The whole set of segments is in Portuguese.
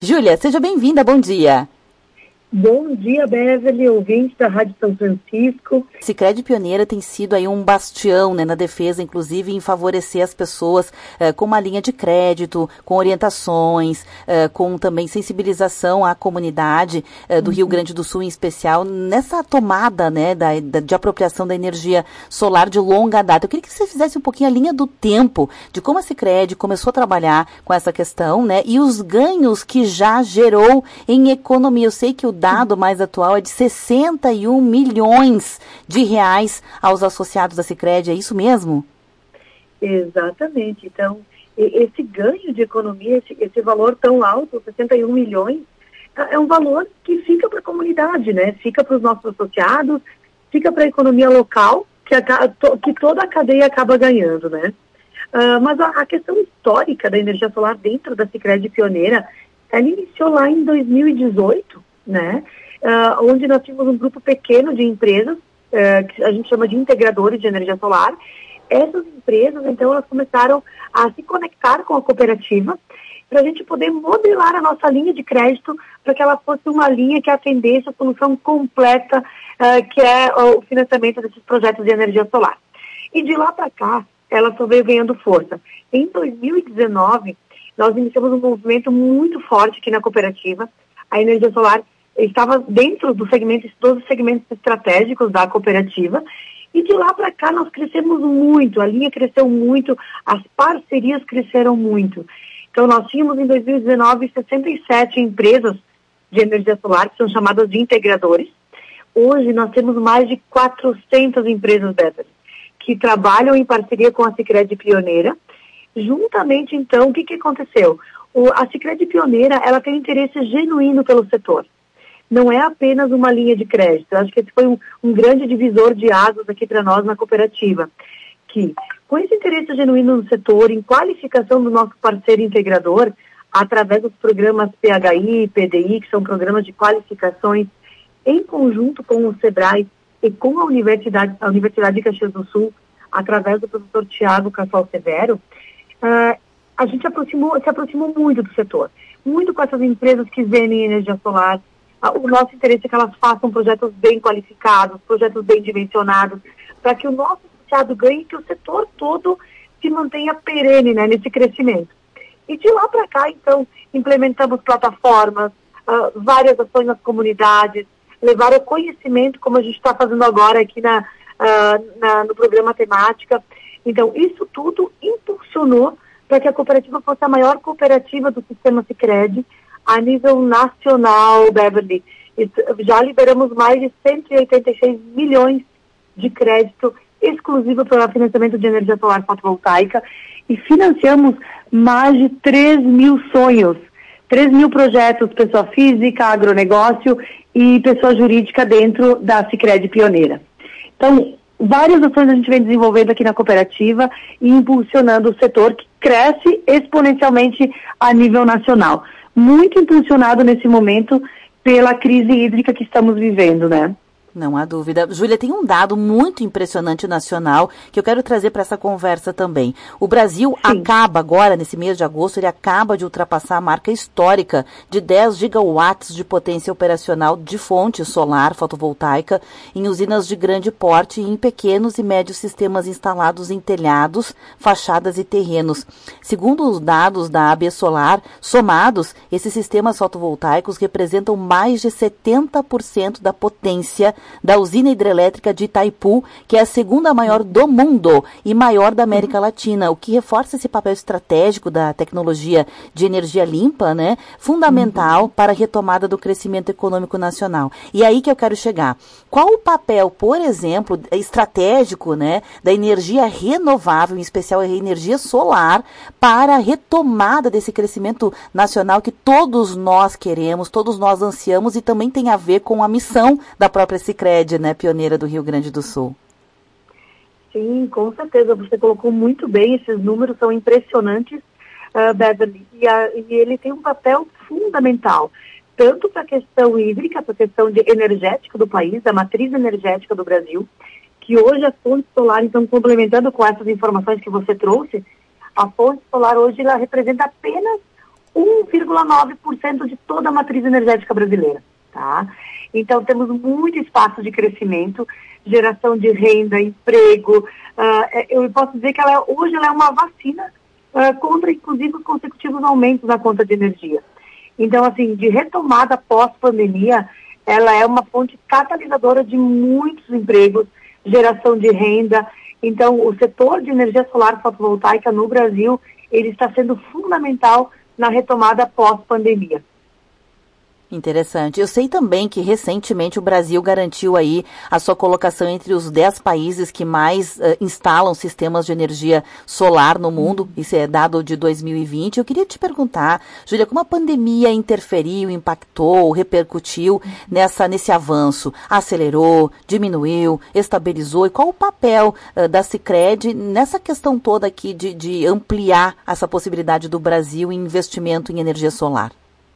Júlia, seja bem-vinda, bom dia. Bom dia, Beverly, ouvinte da Rádio São Francisco. Sicredi Pioneira tem sido aí um bastião, né, na defesa, inclusive em favorecer as pessoas com uma linha de crédito, com orientações, com também sensibilização à comunidade do Rio Grande do Sul, em especial, nessa tomada, né, de apropriação da energia solar de longa data. Eu queria que você fizesse um pouquinho a linha do tempo de como a Sicredi começou a trabalhar com essa questão, né, e os ganhos que já gerou em economia. Eu sei que o dado mais atual é de 61 milhões de reais aos associados da Sicredi, é isso mesmo? Exatamente. Então, esse ganho de economia, esse valor tão alto, 61 milhões, é um valor que fica para a comunidade, né? Fica para os nossos associados, fica para a economia local, que toda a cadeia acaba ganhando, né? Mas a questão histórica da energia solar dentro da Sicredi Pioneira, ela iniciou lá em 2018, né? Onde nós tínhamos um grupo pequeno de empresas, que a gente chama de integradores de energia solar. Essas empresas, então, elas começaram a se conectar com a cooperativa para a gente poder modelar a nossa linha de crédito para que ela fosse uma linha que atendesse a solução completa, que é o financiamento desses projetos de energia solar. E de lá para cá, ela só veio ganhando força. Em 2019, nós iniciamos um movimento muito forte aqui na cooperativa. A energia solar estava dentro dos segmentos estratégicos da cooperativa, e de lá para cá nós crescemos muito, a linha cresceu muito, as parcerias cresceram muito. Então nós tínhamos em 2019 67 empresas de energia solar, que são chamadas de integradores. Hoje nós temos mais de 400 empresas dessas, que trabalham em parceria com a Sicredi Pioneira. Juntamente, então, o que aconteceu? A Sicredi Pioneira, ela tem interesse genuíno pelo setor. Não é apenas uma linha de crédito. Eu acho que esse foi um grande divisor de águas aqui para nós na cooperativa. Que, com esse interesse genuíno no setor, em qualificação do nosso parceiro integrador, através dos programas PHI e PDI, que são programas de qualificações, em conjunto com o SEBRAE e com a Universidade de Caxias do Sul, através do professor Tiago Cassol Severo, a gente se aproximou muito do setor, muito com essas empresas que vendem energia solar. O nosso interesse é que elas façam projetos bem qualificados, projetos bem dimensionados, para que o nosso associado ganhe e que o setor todo se mantenha perene, né, nesse crescimento. E de lá para cá, então, implementamos plataformas, várias ações nas comunidades, levar o conhecimento, como a gente está fazendo agora aqui no programa Temática. Então, isso tudo impulsionou para que a cooperativa fosse a maior cooperativa do sistema Sicredi a nível nacional, Beverly. Já liberamos mais de 186 milhões de crédito exclusivo para o financiamento de energia solar fotovoltaica e financiamos mais de 3 mil sonhos, 3 mil projetos, pessoa física, agronegócio e pessoa jurídica dentro da Sicredi Pioneira. Então, várias ações a gente vem desenvolvendo aqui na cooperativa e impulsionando o setor que cresce exponencialmente a nível nacional. Muito impulsionado nesse momento pela crise hídrica que estamos vivendo, né? Não há dúvida. Júlia, tem um dado muito impressionante nacional que eu quero trazer para essa conversa também. O Brasil acaba agora, nesse mês de agosto, ele acaba de ultrapassar a marca histórica de 10 gigawatts de potência operacional de fonte solar fotovoltaica em usinas de grande porte e em pequenos e médios sistemas instalados em telhados, fachadas e terrenos. Segundo os dados da AB Solar, somados, esses sistemas fotovoltaicos representam mais de 70% da potência da usina hidrelétrica de Itaipu, que é a segunda maior do mundo e maior da América Latina, o que reforça esse papel estratégico da tecnologia de energia limpa, né, fundamental para a retomada do crescimento econômico nacional. E aí que eu quero chegar. Qual o papel, por exemplo, estratégico, né, da energia renovável, em especial a energia solar, para a retomada desse crescimento nacional que todos nós queremos, todos nós ansiamos e também tem a ver com a missão da própria Sicredi, né, pioneira do Rio Grande do Sul? Sim, com certeza. Você colocou muito bem, esses números são impressionantes, Beverly, e ele tem um papel fundamental, tanto para a questão hídrica, para a questão energética do país, da matriz energética do Brasil, que hoje a fonte solar, então, complementando com essas informações que você trouxe, a fonte solar hoje ela representa apenas 1,9% de toda a matriz energética brasileira, tá? Então, temos muito espaço de crescimento, geração de renda, emprego. Eu posso dizer que hoje ela é uma vacina contra, inclusive, os consecutivos aumentos na conta de energia. Então, assim, de retomada pós-pandemia, ela é uma fonte catalisadora de muitos empregos, geração de renda. Então, o setor de energia solar fotovoltaica no Brasil, ele está sendo fundamental na retomada pós-pandemia. Interessante. Eu sei também que recentemente o Brasil garantiu aí a sua colocação entre os 10 países que mais instalam sistemas de energia solar no mundo. Isso é dado de 2020. Eu queria te perguntar, Júlia, como a pandemia interferiu, impactou, repercutiu nesse avanço? Acelerou, diminuiu, estabilizou? E qual o papel da Sicredi nessa questão toda aqui de ampliar essa possibilidade do Brasil em investimento em energia solar?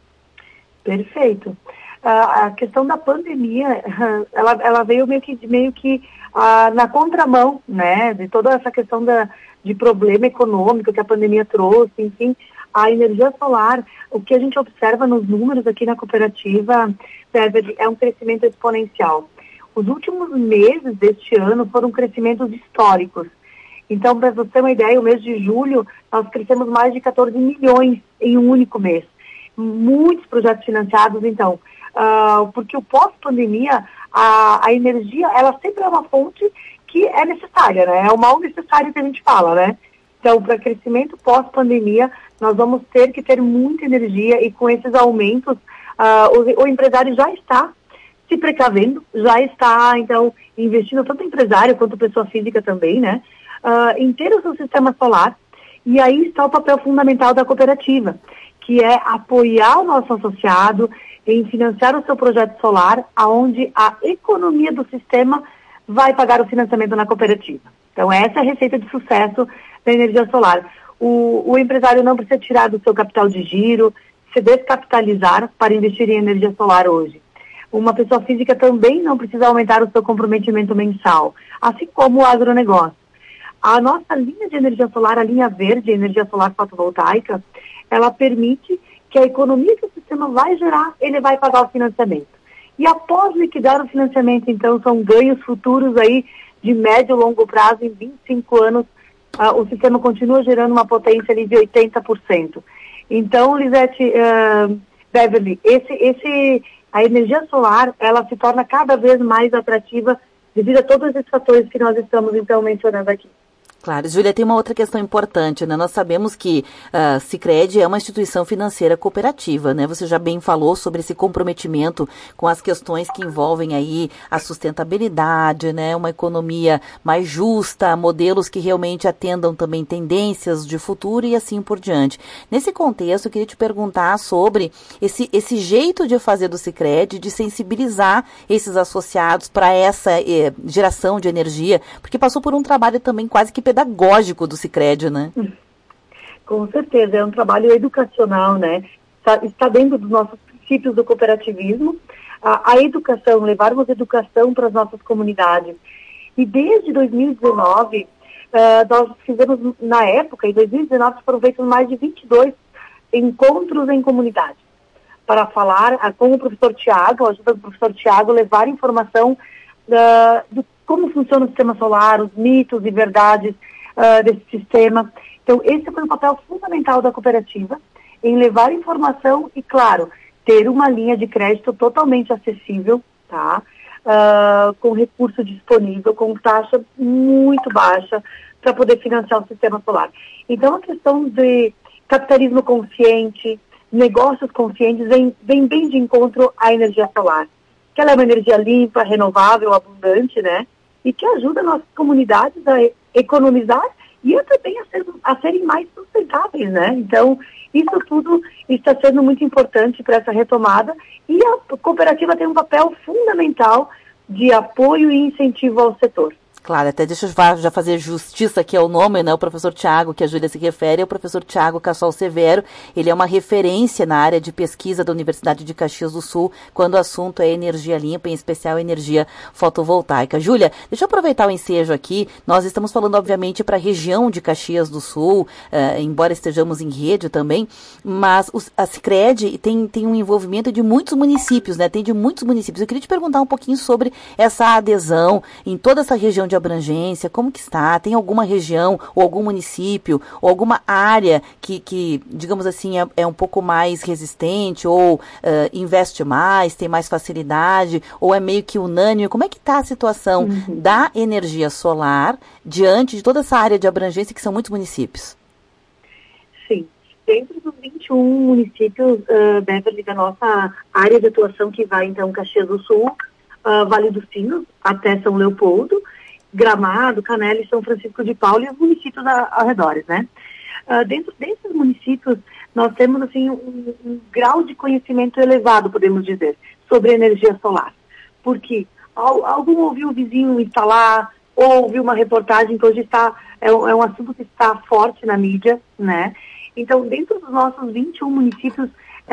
Perfeito. A questão da pandemia, ela veio meio que na contramão, né, de toda essa questão de problema econômico que a pandemia trouxe, enfim, a energia solar, o que a gente observa nos números aqui na cooperativa, é um crescimento exponencial. Os últimos meses deste ano foram crescimentos históricos. Então, para você ter uma ideia, o mês de julho, nós crescemos mais de 14 milhões em um único mês. Muitos projetos financiados, então, porque o pós-pandemia, a energia, ela sempre é uma fonte que é necessária, né? É o mal necessário que a gente fala, né? Então, para crescimento pós-pandemia, nós vamos ter que ter muita energia e com esses aumentos, o empresário já está se precavendo, já está, então, investindo, tanto empresário quanto pessoa física também, né? Em ter o seu sistema solar, e aí está o papel fundamental da cooperativa, que é apoiar o nosso associado em financiar o seu projeto solar, aonde a economia do sistema vai pagar o financiamento na cooperativa. Então, essa é a receita de sucesso da energia solar. O empresário não precisa tirar do seu capital de giro, se descapitalizar para investir em energia solar hoje. Uma pessoa física também não precisa aumentar o seu comprometimento mensal, assim como o agronegócio. A nossa linha de energia solar, a linha verde, energia solar fotovoltaica, ela permite que a economia que o sistema vai gerar, ele vai pagar o financiamento. E após liquidar o financiamento, então, são ganhos futuros aí de médio e longo prazo, em 25 anos, o sistema continua gerando uma potência ali de 80%. Então, Lisete, Beverly, a energia solar, ela se torna cada vez mais atrativa devido a todos esses fatores que nós estamos, então, mencionando aqui. Claro. Júlia, tem uma outra questão importante, né? Nós sabemos que a Sicredi é uma instituição financeira cooperativa, né? Você já bem falou sobre esse comprometimento com as questões que envolvem aí a sustentabilidade, né? Uma economia mais justa, modelos que realmente atendam também tendências de futuro e assim por diante. Nesse contexto, eu queria te perguntar sobre esse jeito de fazer do Sicredi, de sensibilizar esses associados para essa geração de energia, porque passou por um trabalho também quase que pedagógico do Sicredi, né? Com certeza, é um trabalho educacional, né? Está dentro dos nossos princípios do cooperativismo, a educação, levarmos educação para as nossas comunidades. E desde 2019, nós fizemos, na época, em 2019, foram feitos mais de 22 encontros em comunidade, para falar com o professor Tiago, a ajuda do professor Tiago, levar informação do como funciona o sistema solar, os mitos e verdades desse sistema. Então, esse foi um papel fundamental da cooperativa, em levar informação e, claro, ter uma linha de crédito totalmente acessível, tá? Com recurso disponível, com taxa muito baixa, para poder financiar o sistema solar. Então, a questão de capitalismo consciente, negócios conscientes, vem bem de encontro à energia solar, que ela é uma energia limpa, renovável, abundante, né? E que ajuda nossas comunidades a economizar e também a serem mais sustentáveis, né? Então, isso tudo está sendo muito importante para essa retomada e a cooperativa tem um papel fundamental de apoio e incentivo ao setor. Claro, até deixa eu já fazer justiça aqui ao nome, né? O professor Tiago, que a Júlia se refere, é o professor Tiago Cassol Severo. Ele é uma referência na área de pesquisa da Universidade de Caxias do Sul, quando o assunto é energia limpa, em especial energia fotovoltaica. Júlia, deixa eu aproveitar o ensejo aqui. Nós estamos falando, obviamente, para a região de Caxias do Sul, embora estejamos em rede também, mas a Sicredi tem um envolvimento de muitos municípios, né? Tem de muitos municípios. Eu queria te perguntar um pouquinho sobre essa adesão em toda essa região de abrangência, como que está? Tem alguma região, ou algum município, ou alguma área que digamos assim, é um pouco mais resistente, ou investe mais, tem mais facilidade, ou é meio que unânime? Como é que está a situação da energia solar diante de toda essa área de abrangência, que são muitos municípios? Sim. Dentro dos 21 municípios, Beverly, da nossa área de atuação, que vai, então, Caxias do Sul, Vale dos Sinos, até São Leopoldo, Gramado, Canela e São Francisco de Paula e os municípios ao redor, né? Dentro desses municípios, nós temos, assim, um grau de conhecimento elevado, podemos dizer, sobre energia solar. Porque algum ouviu o vizinho instalar, ou ouviu uma reportagem que hoje é um assunto que está forte na mídia, né? Então, dentro dos nossos 21 municípios,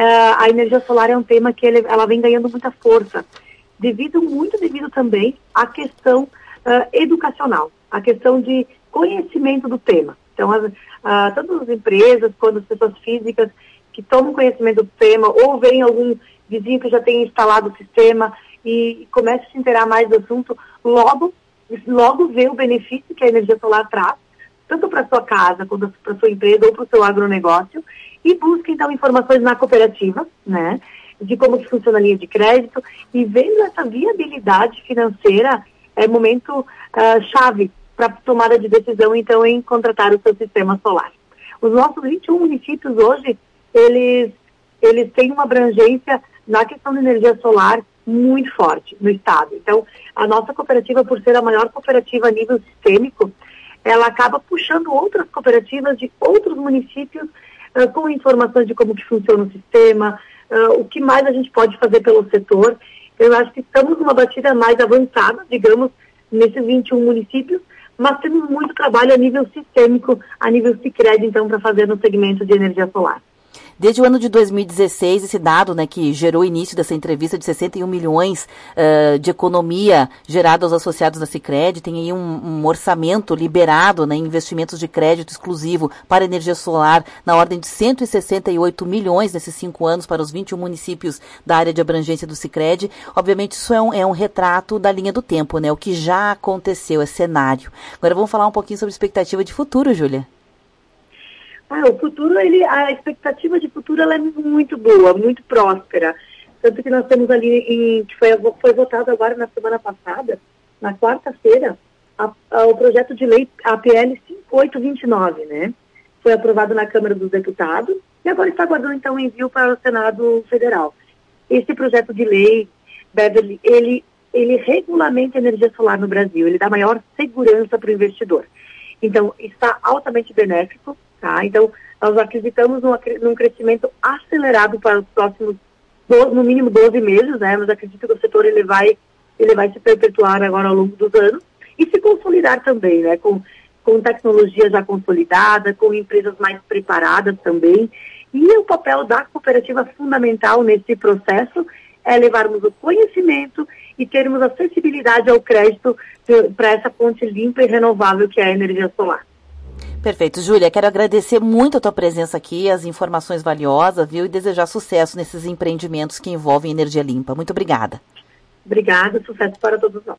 a energia solar é um tema que ela vem ganhando muita força, devido também à questão educacional, a questão de conhecimento do tema. Então, tanto as empresas quanto as pessoas físicas que tomam conhecimento do tema, ou veem algum vizinho que já tem instalado o sistema e começa a se inteirar mais do assunto, logo vê o benefício que a energia solar traz, tanto para a sua casa, quanto para a sua empresa ou para o seu agronegócio, e busca, então, informações na cooperativa, né, de como que funciona a linha de crédito, e vendo essa viabilidade financeira, é momento chave para tomada de decisão, então, em contratar o seu sistema solar. Os nossos 21 municípios hoje, eles têm uma abrangência na questão da energia solar muito forte no estado. Então, a nossa cooperativa, por ser a maior cooperativa a nível sistêmico, ela acaba puxando outras cooperativas de outros municípios com informações de como que funciona o sistema, o que mais a gente pode fazer pelo setor. Eu acho que estamos numa batida mais avançada, digamos, nesses 21 municípios, mas temos muito trabalho a nível sistêmico, a nível Sicredi, então, para fazer no segmento de energia solar. Desde o ano de 2016, esse dado, né, que gerou o início dessa entrevista de 61 milhões de economia gerada aos associados da Sicredi, tem aí um orçamento liberado, né, em investimentos de crédito exclusivo para energia solar na ordem de 168 milhões nesses 5 anos para os 21 municípios da área de abrangência do Sicredi. Obviamente isso é um retrato da linha do tempo, né, o que já aconteceu, é cenário. Agora vamos falar um pouquinho sobre expectativa de futuro, Júlia. O futuro, a expectativa de futuro ela é muito boa, muito próspera. Tanto que nós temos ali, que foi votado agora na semana passada, na quarta-feira, o projeto de lei, a PL 5829, né? Foi aprovado na Câmara dos Deputados e agora está aguardando, então, o envio para o Senado Federal. Esse projeto de lei, Beverly, ele regulamenta a energia solar no Brasil, ele dá maior segurança para o investidor. Então, está altamente benéfico. Tá? Então, nós acreditamos num crescimento acelerado para os próximos, no mínimo 12 meses, né? Mas acredito que o setor ele vai se perpetuar agora ao longo dos anos e se consolidar também, né? Com tecnologia já consolidada, com empresas mais preparadas também. E o papel da cooperativa fundamental nesse processo é levarmos o conhecimento e termos acessibilidade ao crédito para essa fonte limpa e renovável que é a energia solar. Perfeito. Júlia, quero agradecer muito a tua presença aqui, as informações valiosas, viu? E desejar sucesso nesses empreendimentos que envolvem energia limpa. Muito obrigada. Obrigada, sucesso para todos nós.